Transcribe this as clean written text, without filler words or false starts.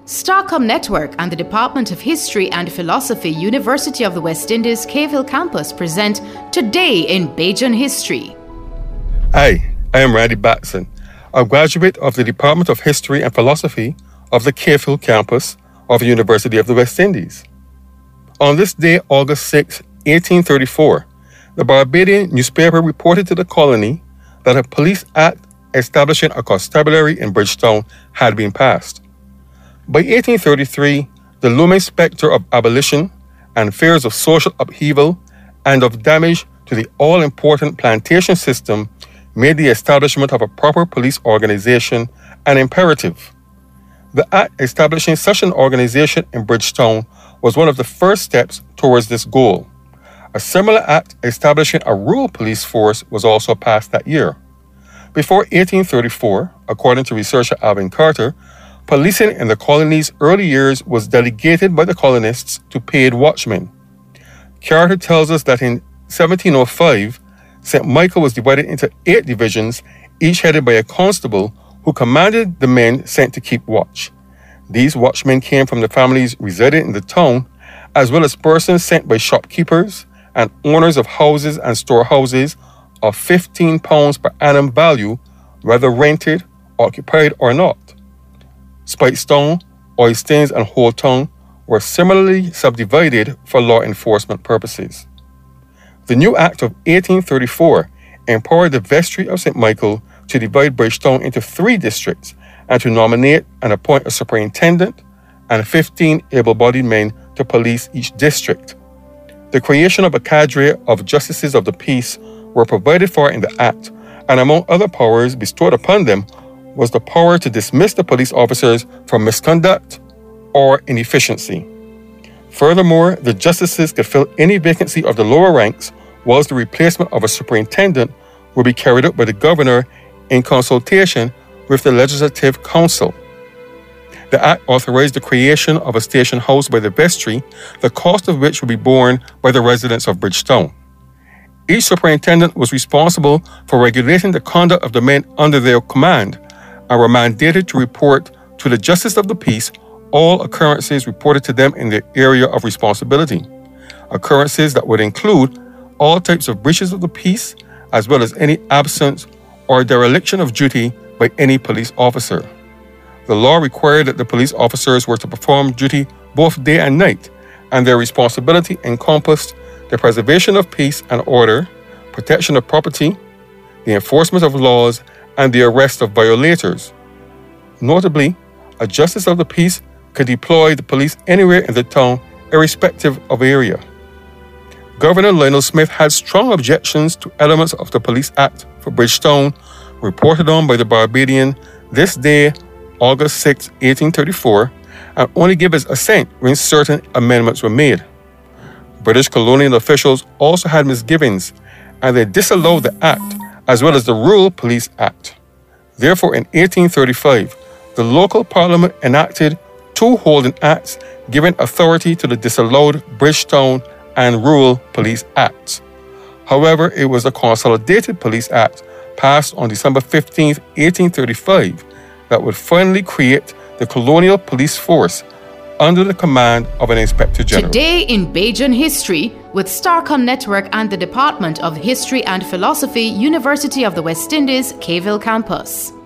Starcom Network and the Department of History and Philosophy, University of the West Indies, Cave Hill Campus present Today in Bajan History. Hi, I am Randy Batson, a graduate of the Department of History and Philosophy of the Cave Hill Campus of the University of the West Indies. On this day, August 6, 1834, the Barbadian newspaper reported to the colony that a police act establishing a constabulary in Bridgetown had been passed. By 1833, the looming spectre of abolition and fears of social upheaval and of damage to the all-important plantation system made the establishment of a proper police organization an imperative. The act establishing such an organization in Bridgetown was one of the first steps towards this goal. A similar act establishing a rural police force was also passed that year. Before 1834, according to researcher Alvin Carter, policing in the colony's early years was delegated by the colonists to paid watchmen. Carter tells us that in 1705, St. Michael was divided into 8 divisions, each headed by a constable who commanded the men sent to keep watch. These watchmen came from the families residing in the town, as well as persons sent by shopkeepers and owners of houses and storehouses of £15 per annum value, whether rented, occupied, or not. Spitestone, Oilstains, and Holetown were similarly subdivided for law enforcement purposes. The new Act of 1834 empowered the Vestry of St. Michael to divide Bridgetown into 3 districts and to nominate and appoint a superintendent and 15 able-bodied men to police each district. The creation of a cadre of justices of the peace were provided for in the Act, and among other powers bestowed upon them was the power to dismiss the police officers for misconduct or inefficiency. Furthermore, the justices could fill any vacancy of the lower ranks, whilst the replacement of a superintendent would be carried out by the governor in consultation with the Legislative Council. The Act authorized the creation of a station house by the vestry, the cost of which would be borne by the residents of Bridgetown. Each superintendent was responsible for regulating the conduct of the men under their command, and were mandated to report to the Justice of the Peace all occurrences reported to them in their area of responsibility. Occurrences that would include all types of breaches of the peace, as well as any absence or dereliction of duty by any police officer. The law required that the police officers were to perform duty both day and night, and their responsibility encompassed the preservation of peace and order, protection of property, the enforcement of laws, and the arrest of violators. Notably, a justice of the peace could deploy the police anywhere in the town, irrespective of area. Governor Lionel Smith had strong objections to elements of the Police Act for Bridgetown, reported on by the Barbadian this day, August 6, 1834, and only gave his assent when certain amendments were made. British colonial officials also had misgivings, and they disallowed the act, as well as the Rural Police Act. Therefore, in 1835, the local parliament enacted 2 holding acts giving authority to the disallowed Bridgetown and Rural Police Acts. However, it was the Consolidated Police Act, passed on December 15, 1835, that would finally create the colonial police force under the command of an Inspector General. Today in Bajan History with Starcom Network and the Department of History and Philosophy, University of the West Indies, Cave Hill Campus.